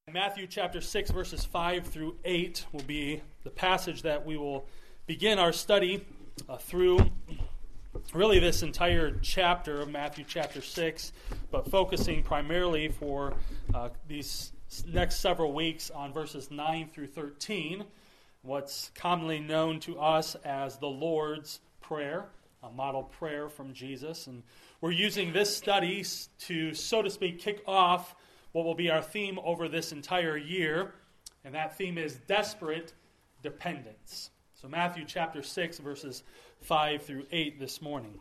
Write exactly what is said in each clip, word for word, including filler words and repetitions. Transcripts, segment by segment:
Matthew chapter six, verses five through eight will be the passage that we will begin our study uh, through really this entire chapter of Matthew chapter six, but focusing primarily for uh, these next several weeks on verses nine through thirteen, what's commonly known to us as the Lord's Prayer, a model prayer from Jesus. And we're using this study to, so to speak, kick off what will be our theme over this entire year, and that theme is desperate dependence. So Matthew chapter six, verses five through eight this morning.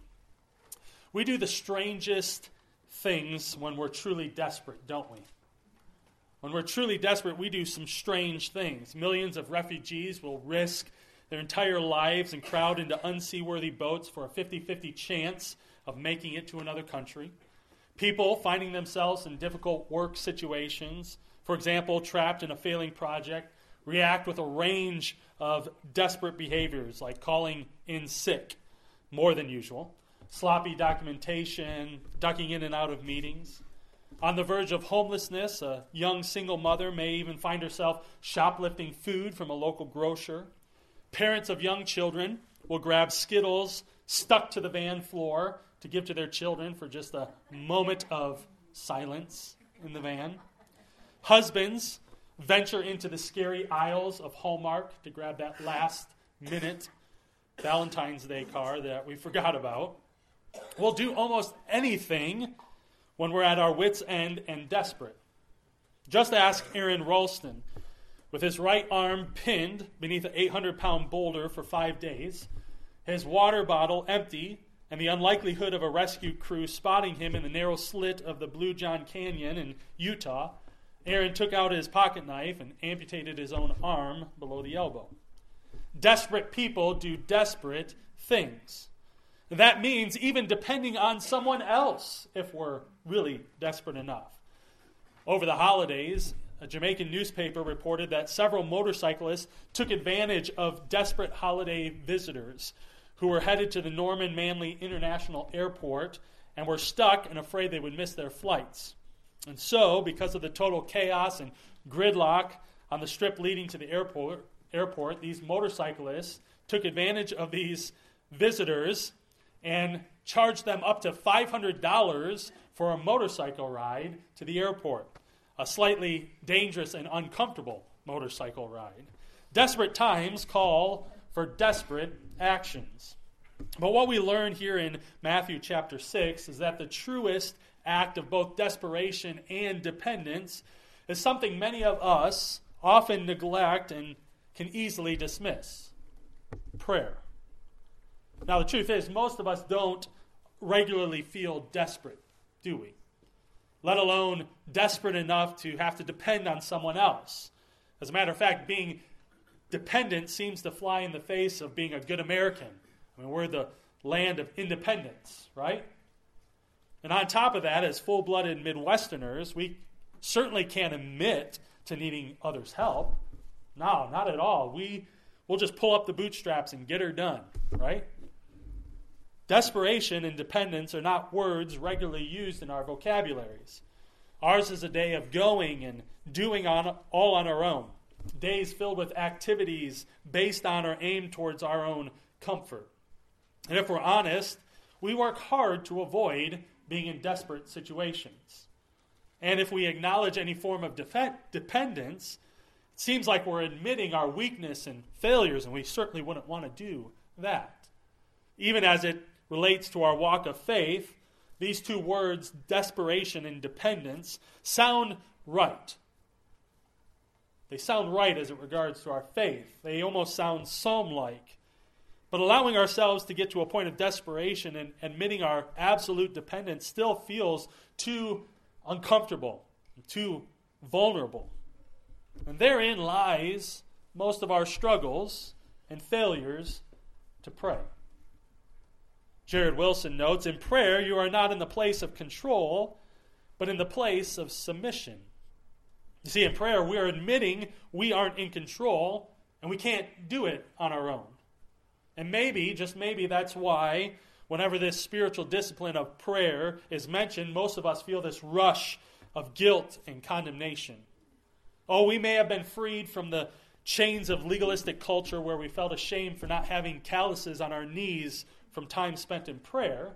We do the strangest things when we're truly desperate, don't we? When we're truly desperate, we do some strange things. Millions of refugees will risk their entire lives and crowd into unseaworthy boats for a fifty-fifty chance of making it to another country. People finding themselves in difficult work situations, for example, trapped in a failing project, react with a range of desperate behaviors like calling in sick more than usual, sloppy documentation, ducking in and out of meetings. On the verge of homelessness, a young single mother may even find herself shoplifting food from a local grocer. Parents of young children will grab Skittles stuck to the van floor to give to their children for just a moment of silence in the van. Husbands venture into the scary aisles of Hallmark to grab that last minute Valentine's Day card that we forgot about. We'll do almost anything when we're at our wits' end and desperate. Just ask Aaron Ralston. With his right arm pinned beneath an eight hundred pound boulder for five days, his water bottle empty, and the unlikelihood of a rescue crew spotting him in the narrow slit of the Blue John Canyon in Utah, Aaron took out his pocket knife and amputated his own arm below the elbow. Desperate people do desperate things. That means even depending on someone else if we're really desperate enough. Over the holidays, a Jamaican newspaper reported that several motorcyclists took advantage of desperate holiday visitors who were headed to the Norman Manley International Airport and were stuck and afraid they would miss their flights. And so, because of the total chaos and gridlock on the strip leading to the airport, airport, these motorcyclists took advantage of these visitors and charged them up to five hundred dollars for a motorcycle ride to the airport, a slightly dangerous and uncomfortable motorcycle ride. Desperate times call for desperate actions. But what we learn here in Matthew chapter six is that the truest act of both desperation and dependence is something many of us often neglect and can easily dismiss: prayer. Now, the truth is, most of us don't regularly feel desperate, do we? Let alone desperate enough to have to depend on someone else. As a matter of fact, being dependent seems to fly in the face of being a good American. I mean, we're the land of independence, right? And on top of that, as full-blooded Midwesterners, we certainly can't admit to needing others' help. No, not at all. We, we'll just pull up the bootstraps and get her done, right? Desperation and dependence are not words regularly used in our vocabularies. Ours is a day of going and doing on, all on our own. Days filled with activities based on or aimed towards our own comfort. And if we're honest, we work hard to avoid being in desperate situations. And if we acknowledge any form of def- dependence, it seems like we're admitting our weakness and failures, and we certainly wouldn't want to do that. Even as it relates to our walk of faith, these two words, desperation and dependence, sound right. They sound right as it regards to our faith. They almost sound psalm-like. But allowing ourselves to get to a point of desperation and admitting our absolute dependence still feels too uncomfortable, too vulnerable. And therein lies most of our struggles and failures to pray. Jared Wilson notes, in prayer, you are not in the place of control, but in the place of submission. You see, in prayer, we are admitting we aren't in control, and we can't do it on our own. And maybe, just maybe, that's why whenever this spiritual discipline of prayer is mentioned, most of us feel this rush of guilt and condemnation. Oh, we may have been freed from the chains of legalistic culture where we felt ashamed for not having calluses on our knees from time spent in prayer.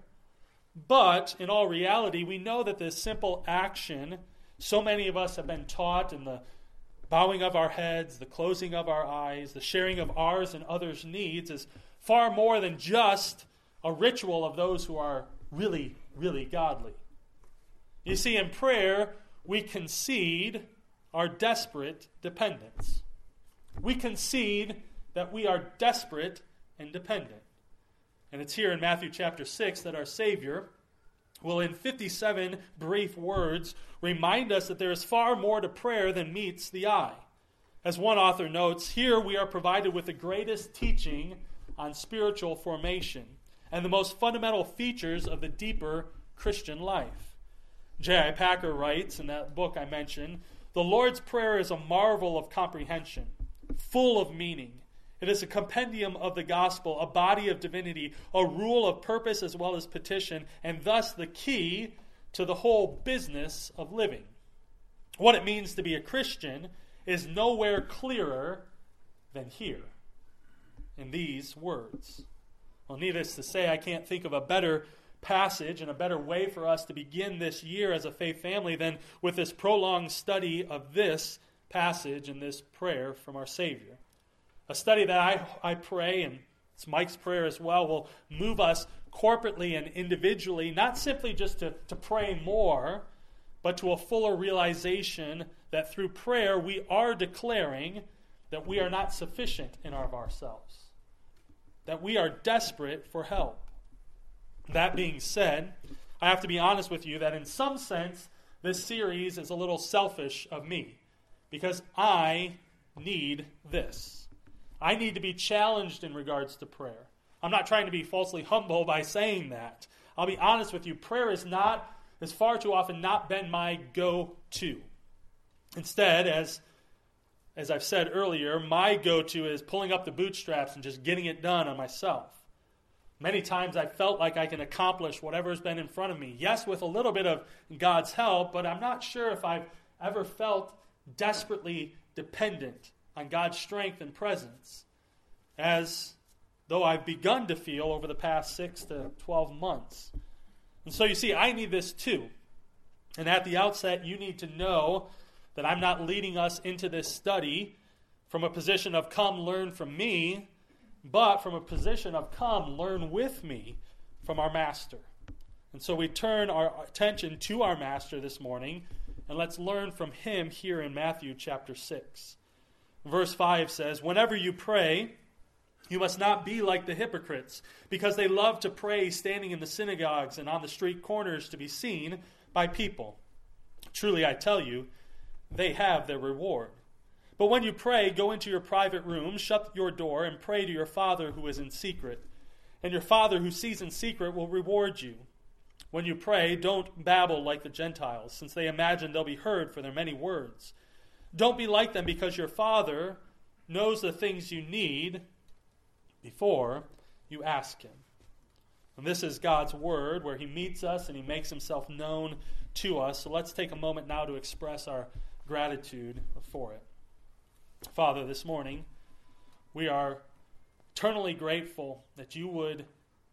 But in all reality, we know that this simple action, so many of us have been taught in the bowing of our heads, the closing of our eyes, the sharing of ours and others' needs, is far more than just a ritual of those who are really, really godly. You see, in prayer, we concede our desperate dependence. We concede that we are desperate and dependent. And it's here in Matthew chapter six that our Savior will, in fifty-seven brief words, remind us that there is far more to prayer than meets the eye. As one author notes, here we are provided with the greatest teaching on spiritual formation and the most fundamental features of the deeper Christian life. J I Packer writes in that book I mentioned, "The Lord's Prayer is a marvel of comprehension, full of meaning. It is a compendium of the gospel, a body of divinity, a rule of purpose as well as petition, and thus the key to the whole business of living." What it means to be a Christian is nowhere clearer than here, in these words. Well, needless to say, I can't think of a better passage and a better way for us to begin this year as a faith family than with this prolonged study of this passage and this prayer from our Savior. A study that I, I pray, and it's Mike's prayer as well, will move us corporately and individually, not simply just to, to pray more, but to a fuller realization that through prayer we are declaring that we are not sufficient in and of ourselves, that we are desperate for help. That being said, I have to be honest with you that in some sense this series is a little selfish of me, because I need this. I need to be challenged in regards to prayer. I'm not trying to be falsely humble by saying that. I'll be honest with you, prayer is not, has far too often not been my go-to. Instead, as, as I've said earlier, my go-to is pulling up the bootstraps and just getting it done on myself. Many times I felt like I can accomplish whatever's been in front of me. Yes, with a little bit of God's help, but I'm not sure if I've ever felt desperately dependent on God's strength and presence, as though I've begun to feel over the past six to twelve months. And so you see, I need this too. And at the outset, you need to know that I'm not leading us into this study from a position of come learn from me, but from a position of come learn with me from our Master. And so we turn our attention to our Master this morning, and let's learn from him here in Matthew chapter six. Verse five says, "Whenever you pray, you must not be like the hypocrites, because they love to pray standing in the synagogues and on the street corners to be seen by people. Truly I tell you, they have their reward. But when you pray, go into your private room, shut your door, and pray to your Father who is in secret. And your Father who sees in secret will reward you. When you pray, don't babble like the Gentiles, since they imagine they'll be heard for their many words. Don't be like them, because your Father knows the things you need before you ask him." And this is God's word, where he meets us and he makes himself known to us. So let's take a moment now to express our gratitude for it. Father, this morning, we are eternally grateful that you would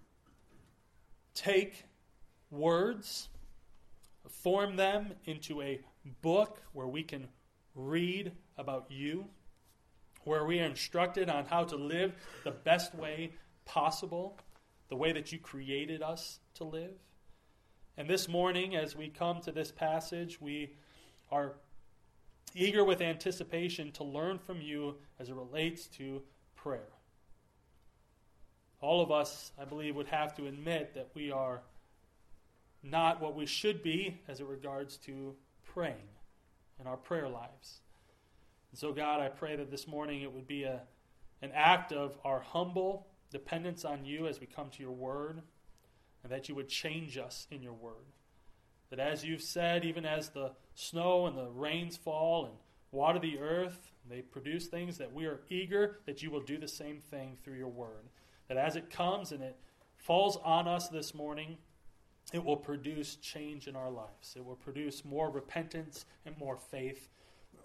take words, form them into a book where we can read about you, where we are instructed on how to live the best way possible, the way that you created us to live. And this morning, as we come to this passage, we are eager with anticipation to learn from you as it relates to prayer. All of us, I believe, would have to admit that we are not what we should be as it regards to praying in our prayer lives. And so, God, I pray that this morning it would be a, an act of our humble dependence on you as we come to your word, and that you would change us in your word. That as you've said, even as the snow and the rains fall and water the earth, they produce things, that we are eager that you will do the same thing through your word. That as it comes and it falls on us this morning, it will produce change in our lives. It will produce more repentance and more faith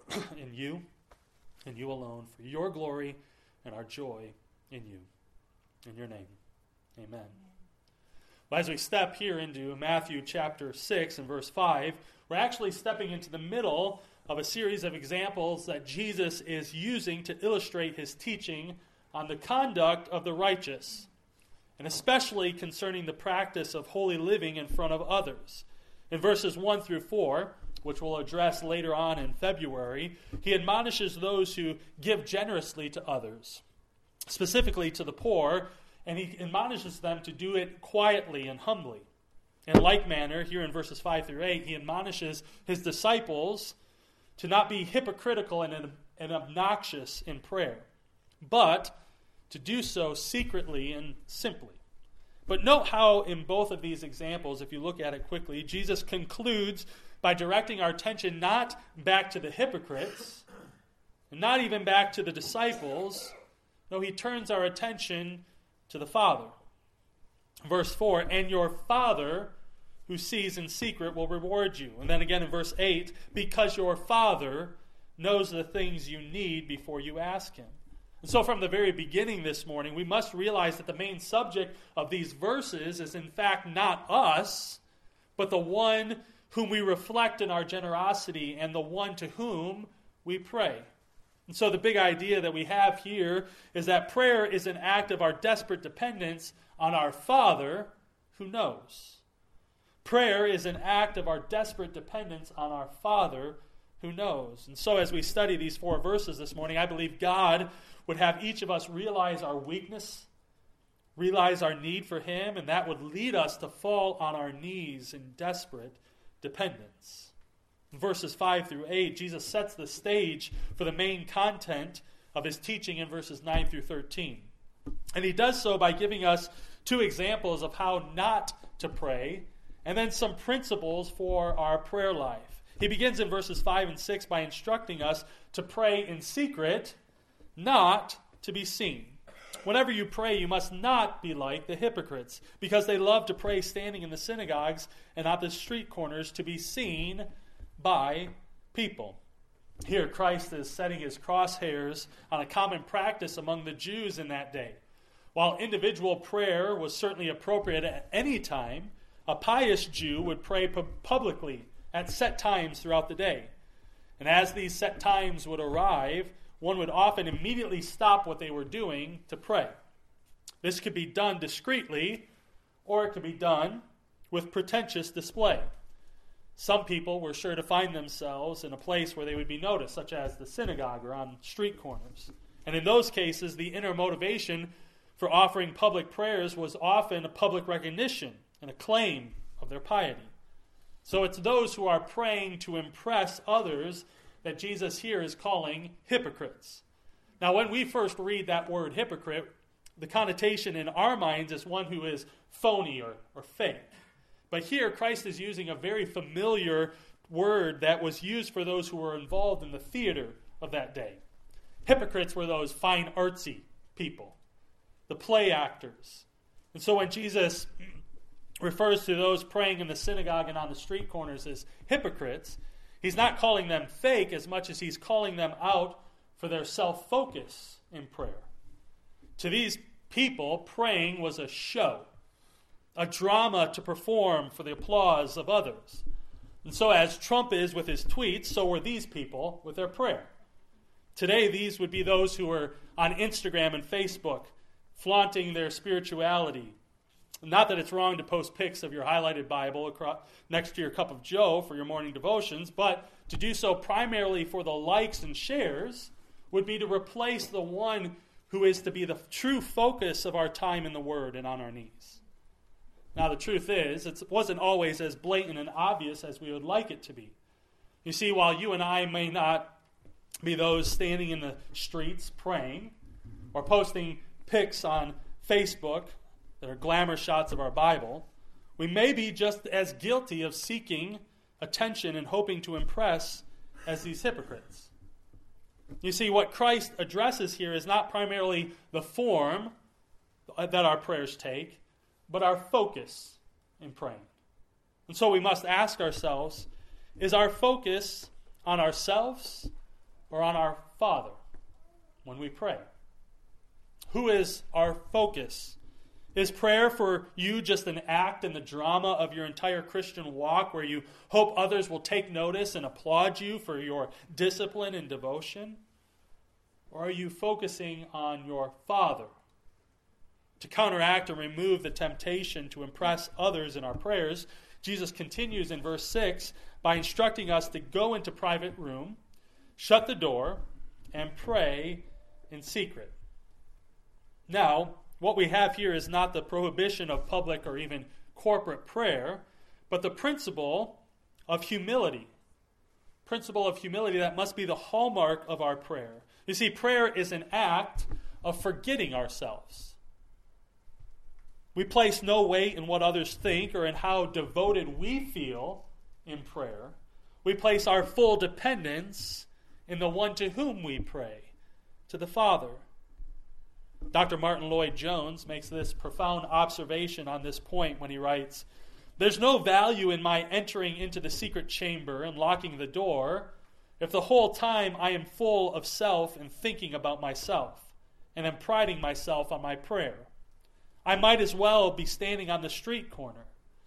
in you and you alone, for your glory and our joy in you. In your name, amen. Well, as we step here into Matthew chapter six and verse five, we're actually stepping into the middle of a series of examples that Jesus is using to illustrate his teaching on the conduct of the righteous, and especially concerning the practice of holy living in front of others. In verses one through four, which we'll address later on in February, he admonishes those who give generously to others, specifically to the poor, and he admonishes them to do it quietly and humbly. In like manner, here in verses five through eight, he admonishes his disciples to not be hypocritical and, and obnoxious in prayer, but to do so secretly and simply. But note how in both of these examples, if you look at it quickly, Jesus concludes by directing our attention not back to the hypocrites, and not even back to the disciples. No, he turns our attention to the Father. Verse four, and your Father who sees in secret will reward you. And then again in verse eight, because your Father knows the things you need before you ask him. And so from the very beginning this morning, we must realize that the main subject of these verses is in fact not us, but the one whom we reflect in our generosity and the one to whom we pray. And so the big idea that we have here is that prayer is an act of our desperate dependence on our Father who knows. Prayer is an act of our desperate dependence on our Father who knows. And so as we study these four verses this morning, I believe God would have each of us realize our weakness, realize our need for him, and that would lead us to fall on our knees in desperate dependence. In verses five through eight, Jesus sets the stage for the main content of his teaching in verses nine through thirteen. And he does so by giving us two examples of how not to pray, and then some principles for our prayer life. He begins in verses five and six by instructing us to pray in secret, not to be seen. Whenever you pray, you must not be like the hypocrites, because they love to pray standing in the synagogues and at the street corners to be seen by people. Here, Christ is setting his crosshairs on a common practice among the Jews in that day. While individual prayer was certainly appropriate at any time, a pious Jew would pray pu- publicly at set times throughout the day. And as these set times would arrive, one would often immediately stop what they were doing to pray. This could be done discreetly, or it could be done with pretentious display. Some people were sure to find themselves in a place where they would be noticed, such as the synagogue or on street corners. And in those cases, the inner motivation for offering public prayers was often a public recognition and acclaim of their piety. So it's those who are praying to impress others that Jesus here is calling hypocrites. Now, when we first read that word hypocrite, the connotation in our minds is one who is phony or, or fake. But here, Christ is using a very familiar word that was used for those who were involved in the theater of that day. Hypocrites were those fine artsy people, the play actors. And so when Jesus refers to those praying in the synagogue and on the street corners as hypocrites, he's not calling them fake as much as he's calling them out for their self-focus in prayer. To these people, praying was a show, a drama to perform for the applause of others. And so as Trump is with his tweets, so were these people with their prayer. Today, these would be those who are on Instagram and Facebook, flaunting their spirituality. Not that it's wrong to post pics of your highlighted Bible across, next to your cup of joe for your morning devotions, but to do so primarily for the likes and shares would be to replace the one who is to be the true focus of our time in the Word and on our knees. Now, the truth is, it wasn't always as blatant and obvious as we would like it to be. You see, while you and I may not be those standing in the streets praying or posting pics on Facebook that are glamour shots of our Bible, we may be just as guilty of seeking attention and hoping to impress as these hypocrites. You see, what Christ addresses here is not primarily the form that our prayers take, but our focus in praying. And so we must ask ourselves, is our focus on ourselves or on our Father when we pray? Who is our focus? Is prayer for you just an act in the drama of your entire Christian walk where you hope others will take notice and applaud you for your discipline and devotion? Or are you focusing on your Father? To counteract and remove the temptation to impress others in our prayers, Jesus continues in verse six by instructing us to go into private room, shut the door, and pray in secret. Now, what we have here is not the prohibition of public or even corporate prayer, but the principle of humility. Principle of humility that must be the hallmark of our prayer. You see, prayer is an act of forgetting ourselves. We place no weight in what others think or in how devoted we feel in prayer. We place our full dependence in the one to whom we pray, to the Father. Doctor Martin Lloyd-Jones makes this profound observation on this point when he writes, "There's no value in my entering into the secret chamber and locking the door if the whole time I am full of self and thinking about myself and am priding myself on my prayer. I might as well be standing on the street corner.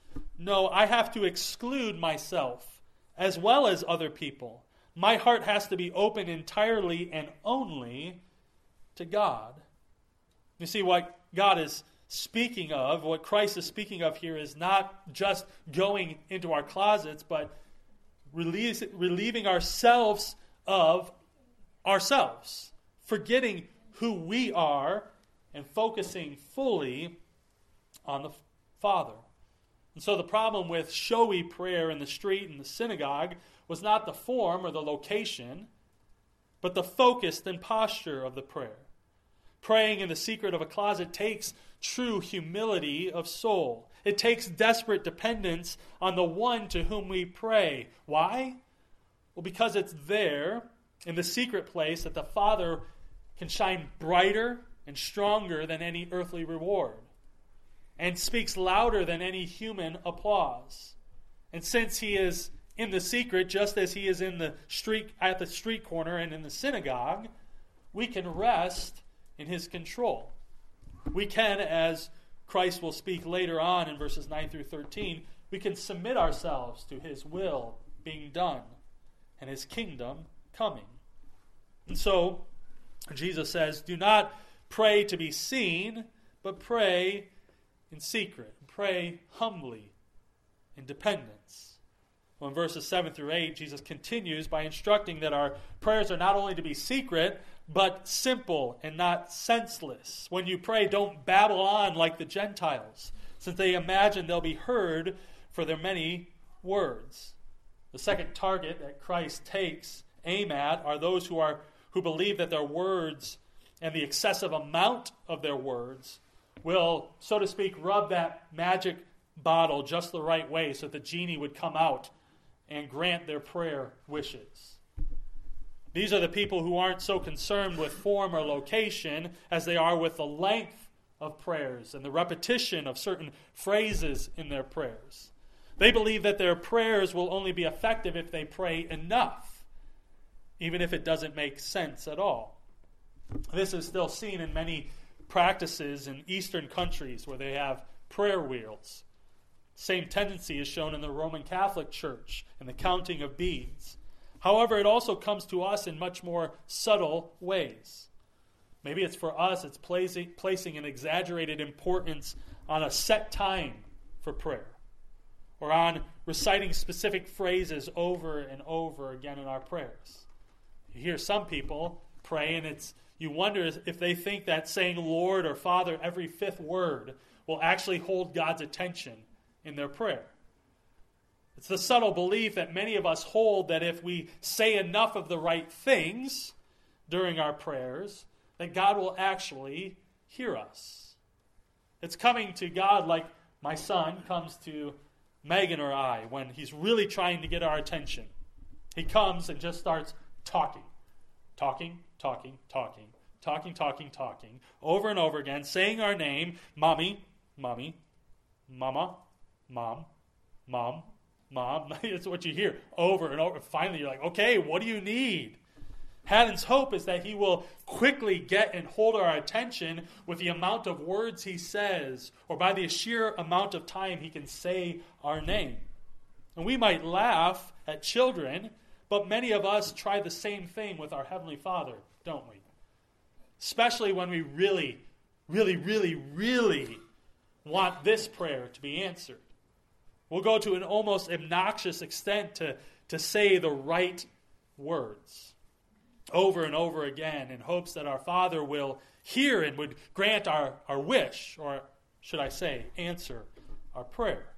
No, I have to exclude myself as well as other people. My heart has to be open entirely and only to God." You see, what God is speaking of, what Christ is speaking of here is not just going into our closets, but release, relieving ourselves of ourselves, forgetting who we are and focusing fully on the Father. And so the problem with showy prayer in the street and the synagogue was not the form or the location, but the focus and posture of the prayer. Praying in the secret of a closet takes true humility of soul. It takes desperate dependence on the one to whom we pray. Why? Well, because it's there in the secret place that the Father can shine brighter and stronger than any earthly reward, and speaks louder than any human applause. And since he is in the secret, just as he is in the street at the street corner and in the synagogue, we can rest in his control. We can, as Christ will speak later on in verses nine through thirteen, we can submit ourselves to his will being done and his kingdom coming. And so, Jesus says, do not pray to be seen, but pray in secret. Pray humbly in dependence. Well, in verses seven through eight, Jesus continues by instructing that our prayers are not only to be secret, but simple and not senseless. When you pray, don't babble on like the Gentiles, since they imagine they'll be heard for their many words. The second target that Christ takes aim at are those who are who believe that their words and the excessive amount of their words will, so to speak, rub that magic bottle just the right way so that the genie would come out and grant their prayer wishes. These are the people who aren't so concerned with form or location as they are with the length of prayers and the repetition of certain phrases in their prayers. They believe that their prayers will only be effective if they pray enough, even if it doesn't make sense at all. This is still seen in many practices in Eastern countries where they have prayer wheels. Same tendency is shown in the Roman Catholic Church and the counting of beads. However, it also comes to us in much more subtle ways. Maybe it's for us, it's placing, placing an exaggerated importance on a set time for prayer, or on reciting specific phrases over and over again in our prayers. You hear some people pray, and it's you wonder if they think that saying Lord or Father every fifth word will actually hold God's attention in their prayer. It's the subtle belief that many of us hold that if we say enough of the right things during our prayers, that God will actually hear us. It's coming to God like my son comes to Megan or I when he's really trying to get our attention. He comes and just starts talking, talking, talking, talking, talking, talking, talking, over and over again, saying our name, Mommy, Mommy, Mama, Mom, Mom, Mom. It's what you hear over and over. Finally, you're like, okay, what do you need? Haddon's hope is that he will quickly get and hold our attention with the amount of words he says, or by the sheer amount of time he can say our name. And we might laugh at children, but many of us try the same thing with our Heavenly Father, don't we? Especially when we really, really, really, really want this prayer to be answered. We'll go to an almost obnoxious extent to, to say the right words over and over again in hopes that our Father will hear and would grant our, our wish, or should I say, answer our prayer.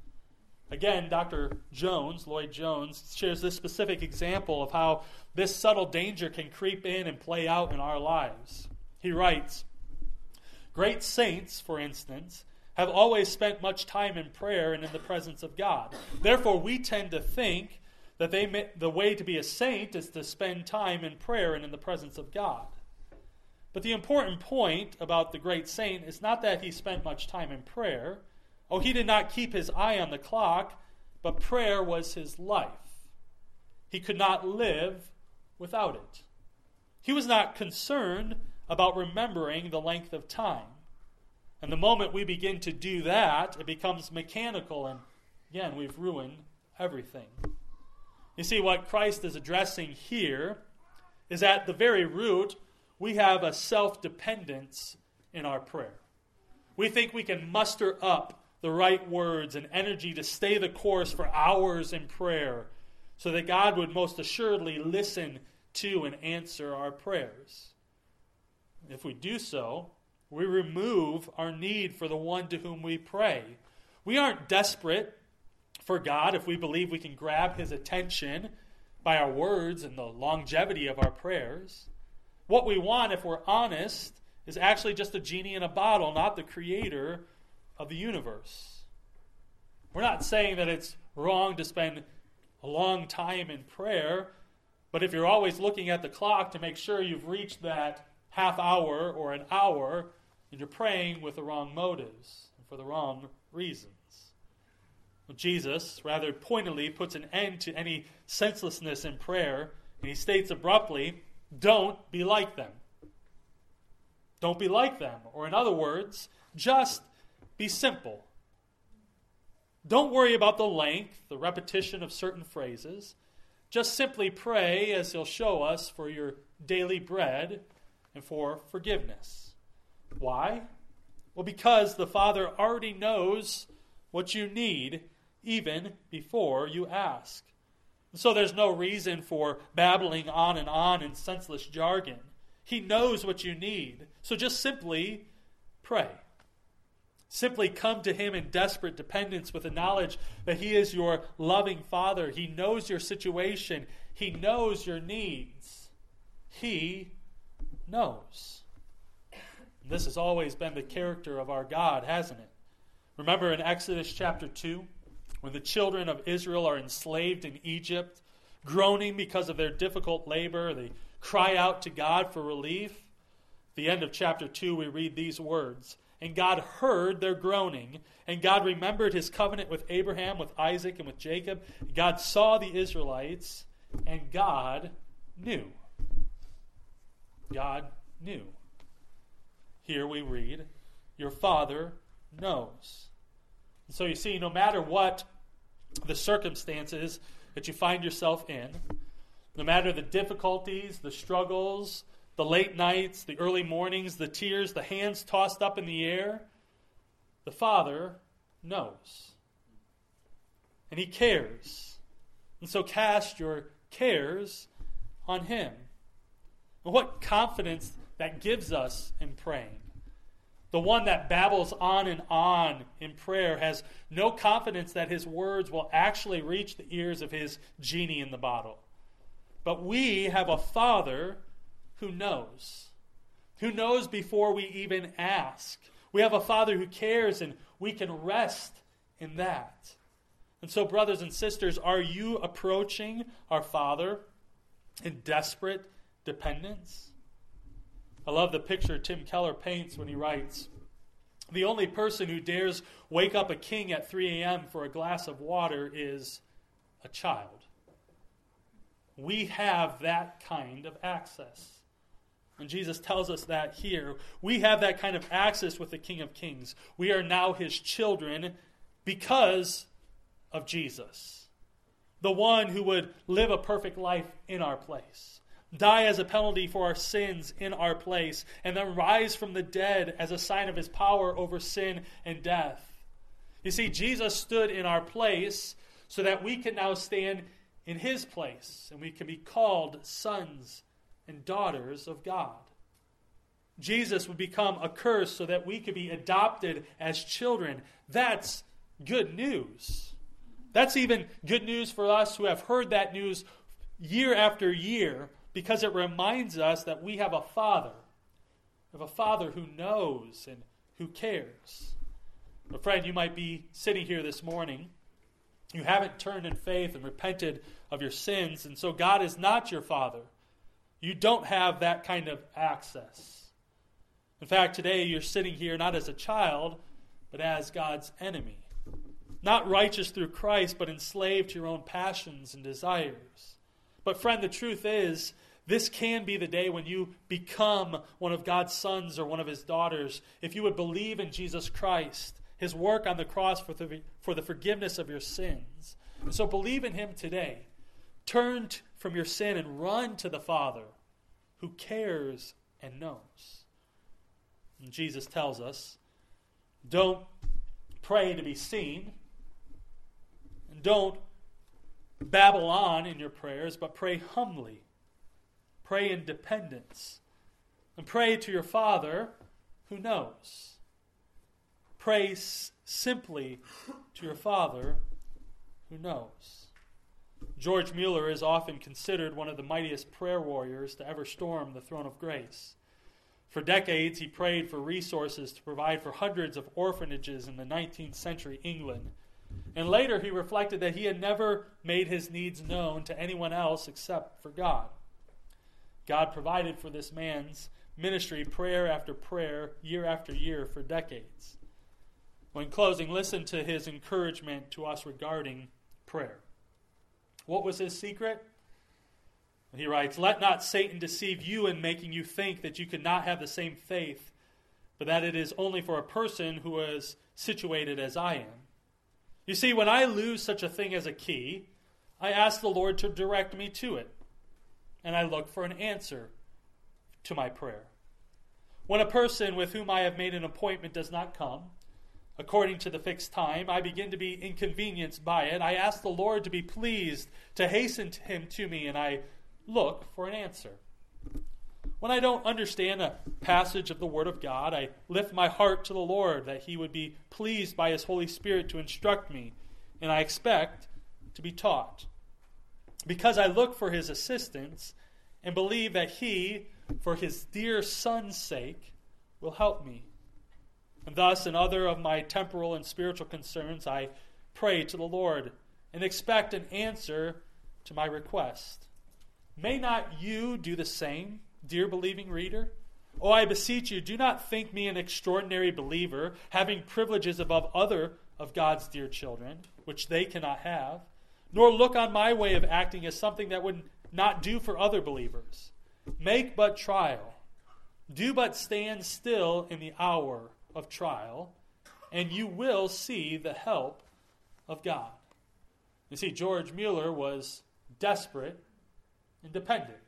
Again, Doctor Jones, Lloyd Jones, shares this specific example of how this subtle danger can creep in and play out in our lives. He writes, "Great saints, for instance, have always spent much time in prayer and in the presence of God. Therefore, we tend to think that they may, the way to be a saint is to spend time in prayer and in the presence of God. But the important point about the great saint is not that he spent much time in prayer. Oh, he did not keep his eye on the clock, but prayer was his life. He could not live without it. He was not concerned about remembering the length of time. And the moment we begin to do that, it becomes mechanical, and again, we've ruined everything." You see, what Christ is addressing here is at the very root, we have a self-dependence in our prayer. We think we can muster up the right words and energy to stay the course for hours in prayer so that God would most assuredly listen to and answer our prayers. If we do so, we remove our need for the one to whom we pray. We aren't desperate for God if we believe we can grab his attention by our words and the longevity of our prayers. What we want, if we're honest, is actually just a genie in a bottle, not the creator of the universe. We're not saying that it's wrong to spend a long time in prayer, but if you're always looking at the clock to make sure you've reached that half hour or an hour, and you're praying with the wrong motives and for the wrong reasons. Well, Jesus rather pointedly puts an end to any senselessness in prayer, and he states abruptly, don't be like them. Don't be like them. Or in other words, just be simple. Don't worry about the length, the repetition of certain phrases. Just simply pray, as he'll show us, for your daily bread and for forgiveness. Why? Well, because the Father already knows what you need even before you ask. And so there's no reason for babbling on and on in senseless jargon. He knows what you need. So just simply pray. Simply come to him in desperate dependence with the knowledge that he is your loving Father. He knows your situation. He knows your needs. He knows. And this has always been the character of our God, hasn't it? Remember in Exodus chapter two, when the children of Israel are enslaved in Egypt, groaning because of their difficult labor, they cry out to God for relief. At the end of chapter two, we read these words, "And God heard their groaning, and God remembered his covenant with Abraham, with Isaac, and with Jacob. God saw the Israelites, and God knew." God knew. Here we read, "Your Father knows." And so you see, no matter what the circumstances that you find yourself in, no matter the difficulties, the struggles, the late nights, the early mornings, the tears, the hands tossed up in the air, the Father knows. And he cares. And so cast your cares on him. And what confidence that gives us in praying. The one that babbles on and on in prayer has no confidence that his words will actually reach the ears of his genie in the bottle. But we have a Father who knows, who knows before we even ask. We have a Father who cares, and we can rest in that. And so, brothers and sisters, are you approaching our Father in desperate dependence? I love the picture Tim Keller paints when he writes, "The only person who dares wake up a king at three a.m. for a glass of water is a child." we have that kind of access. And Jesus tells us that here. We have that kind of access with the King of Kings. We are now his children because of Jesus, the one who would live a perfect life in our place, die as a penalty for our sins in our place, and then rise from the dead as a sign of his power over sin and death. You see, Jesus stood in our place so that we can now stand in his place, and we can be called sons and daughters of God. Jesus would become a curse so that we could be adopted as children. That's good news. That's even good news for us who have heard that news year after year, because it reminds us that we have a Father, of a Father who knows and who cares. But friend, you might be sitting here this morning. You haven't turned in faith and repented of your sins, and so God is not your Father. You don't have that kind of access. In fact, today you're sitting here not as a child, but as God's enemy. Not righteous through Christ, but enslaved to your own passions and desires. But friend, the truth is, this can be the day when you become one of God's sons or one of his daughters, if you would believe in Jesus Christ, his work on the cross for the, for the forgiveness of your sins. And so believe in him today. Turn t- from your sin and run to the Father who cares and knows. And Jesus tells us, don't pray to be seen, and don't babble on in your prayers, but pray humbly. Pray in dependence. And pray to your Father who knows. Pray s- simply to your Father who knows. George Mueller is often considered one of the mightiest prayer warriors to ever storm the throne of grace. For decades, he prayed for resources to provide for hundreds of orphanages in the nineteenth century England. And later, he reflected that he had never made his needs known to anyone else except for God. God provided for this man's ministry prayer after prayer, year after year, for decades. Well, in closing, listen to his encouragement to us regarding prayer. What was his secret? He writes, "Let not Satan deceive you in making you think that you could not have the same faith, but that it is only for a person who is situated as I am. You see, when I lose such a thing as a key, I ask the Lord to direct me to it, and I look for an answer to my prayer. When a person with whom I have made an appointment does not come, according to the fixed time, I begin to be inconvenienced by it. I ask the Lord to be pleased to hasten him to me, and I look for an answer. When I don't understand a passage of the Word of God, I lift my heart to the Lord that he would be pleased by his Holy Spirit to instruct me, and I expect to be taught. Because I look for his assistance and believe that he, for his dear Son's sake, will help me. And thus, in other of my temporal and spiritual concerns, I pray to the Lord and expect an answer to my request. May not you do the same, dear believing reader? Oh, I beseech you, do not think me an extraordinary believer, having privileges above other of God's dear children, which they cannot have, nor look on my way of acting as something that would not do for other believers. Make but trial. Do but stand still in the hour of trial, and you will see the help of God." You see, George Mueller was desperate and dependent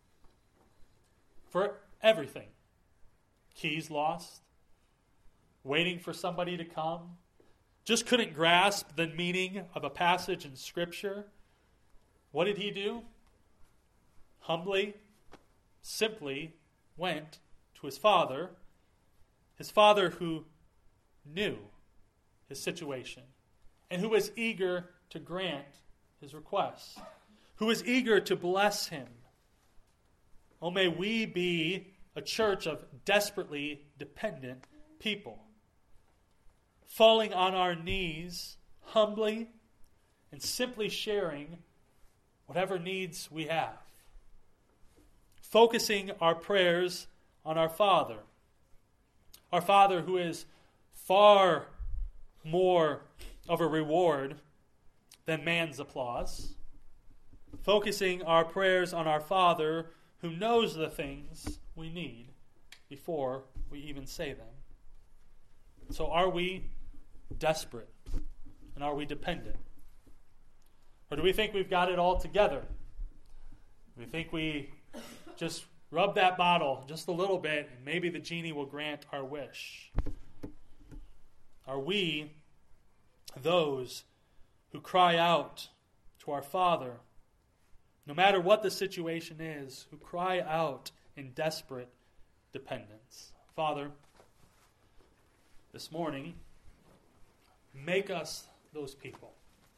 for everything. Keys lost, waiting for somebody to come, just couldn't grasp the meaning of a passage in Scripture. What did he do? Humbly, simply went to his father, his father who knew his situation and who was eager to grant his request, who was eager to bless him. Oh, may we be a church of desperately dependent people, falling on our knees humbly and simply sharing whatever needs we have, focusing our prayers on our Father, our Father who is far more of a reward than man's applause, focusing our prayers on our Father who knows the things we need before we even say them. So are we desperate? And are we dependent? Or do we think we've got it all together? Do we think we just rub that bottle just a little bit and maybe the genie will grant our wish? Are we those who cry out to our Father, no matter what the situation is, who cry out in desperate dependence? Father, this morning, make us those people.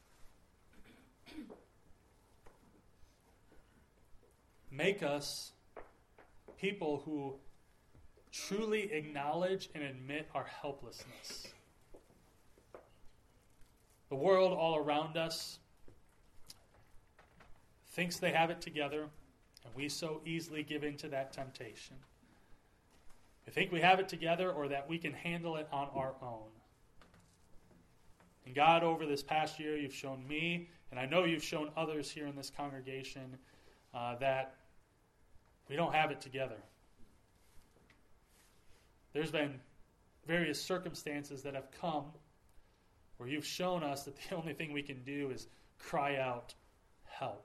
Make us people who truly acknowledge and admit our helplessness. The world all around us thinks they have it together, and we so easily give in to that temptation. We think we have it together or that we can handle it on our own. And God, over this past year, you've shown me, and I know you've shown others here in this congregation, uh, that we don't have it together. There's been various circumstances that have come where you've shown us that the only thing we can do is cry out, help.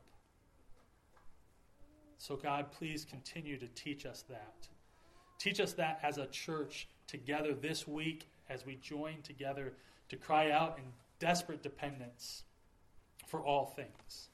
So God, please continue to teach us that. Teach us that as a church together this week as we join together to cry out in desperate dependence for all things.